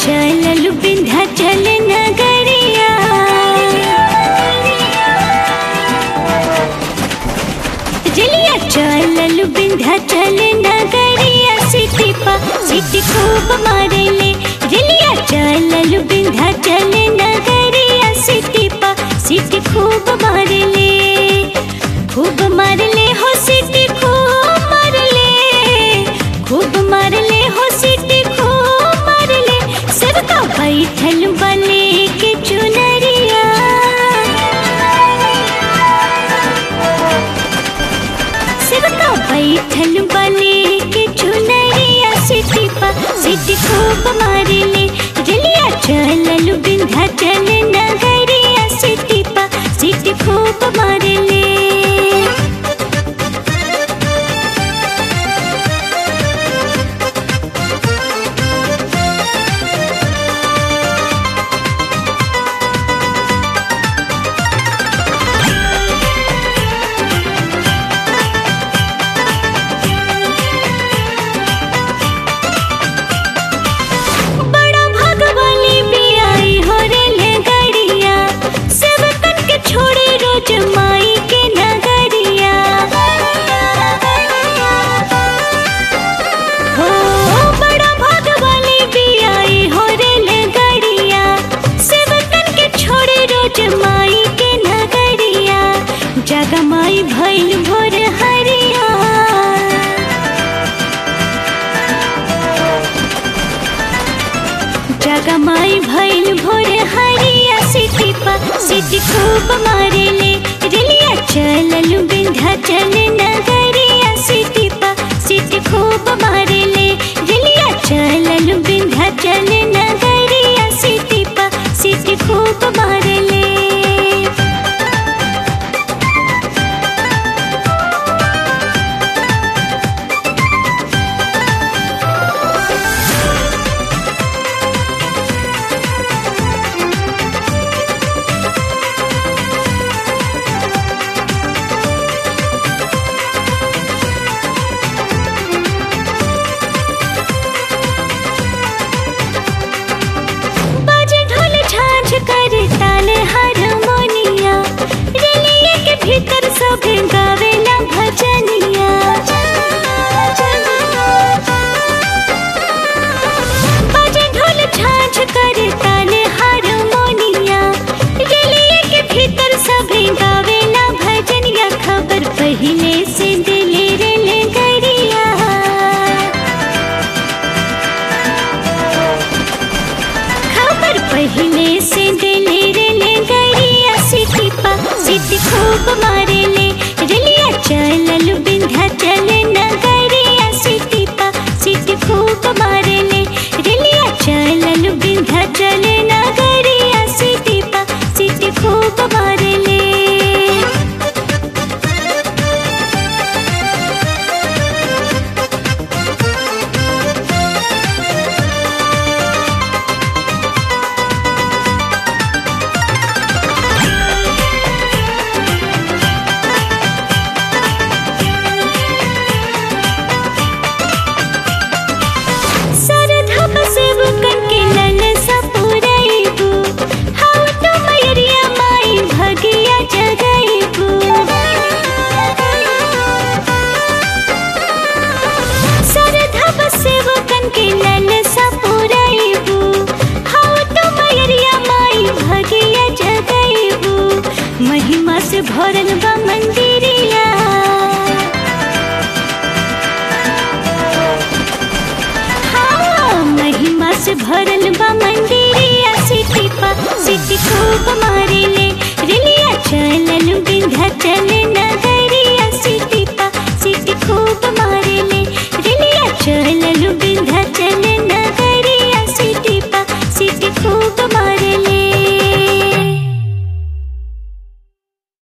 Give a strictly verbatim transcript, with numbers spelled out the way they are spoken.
चलल विंध्याचल नगरिया, जलिया चलल विंध्याचल नगरिया, सिटी पा सिटी खूब मारेले। जलिया चलल विंध्याचल नगरिया, सिटी पा सिटी खूब मारेले, खूब मारले हो सिटी खूब मारले, खूब मारले हो सिटी खूब मारले। सबका बैठल बने के चुनरिया, सबका बैठल बने के चुनरिया, सिटी पा सिटी खूब मारले। जलिया चलल विंध्याचल नगरिया, सिटी पा सिटी खूब मारले। जगमाई भइल भोर हरिया, जगमाई भइल भोर हरिया, सिटी पा सिटी खूब मारेले। जलिया चलल विंध्याचल नगरिया, सिटी पा सिटी खूब मारेले। जलिया चलल विंध्याचल नगरिया, सिटी पा सिटी खूब मारेले। करे ताल हारमोनिया, रेलिये के भीतर सब गावेला भजनिया। बाजे ढोल झांझ करे ताल हारमोनिया, रेलिये के भीतर सब गावेला भजनिया। खबर पहिले से दिले रेल गरिया, खबर पहिले से दिले रेल गरिया, सिटी पा सिटी खूब मारेले। जलिया चलल विंध्याचल नगरिया, सिटी पा सिटी खूब मारेले। जलिया चलल विंध्याचल नगरिया, सिटी पा सिटी खूब मारेले। महिमा से भरल बा मंदिरिया, हाँ महिमा से भरल